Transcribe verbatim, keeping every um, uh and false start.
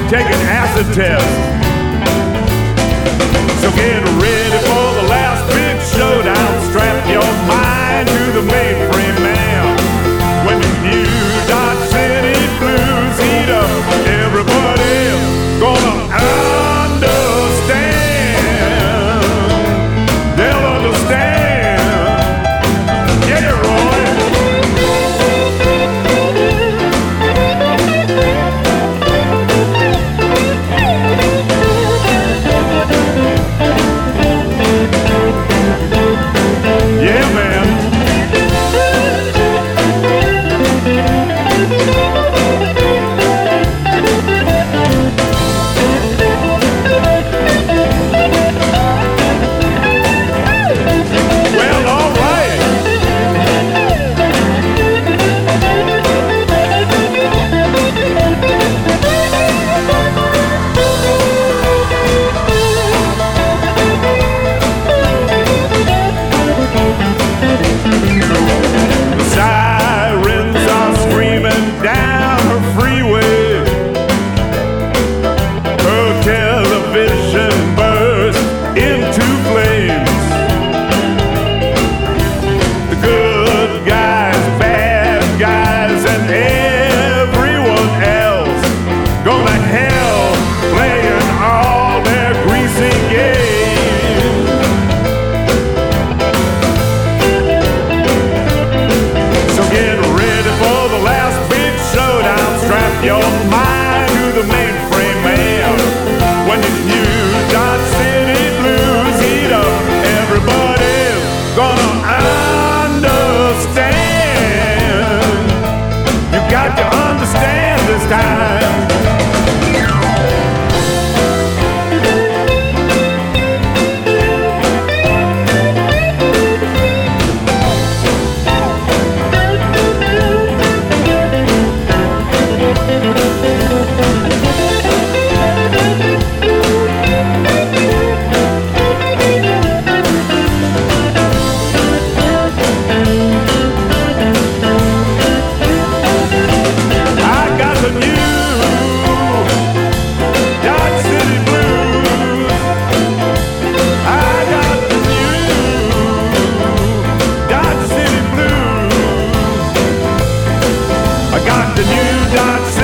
take an acid test. So get ready for the last big showdown. Strap your mind to the mainframe man. When the new Dodge City blues heat up, everybody's gonna understand. They'll understand. Yeah, Roy. Yeah, man. Well, all right. The sirens are screaming down her freeway. Her television burst into flames. The good guys, bad guys, and everyone else gonna hell playing all their greasy games. So get ready for the last big showdown. Strap your mind to the mainframe man. When the new Dodge City blues heat up, everybody's gonna understand. You got to understand this time. I got the new Dodge City blues. I got the new Dodge City blues. I got the new Dodge City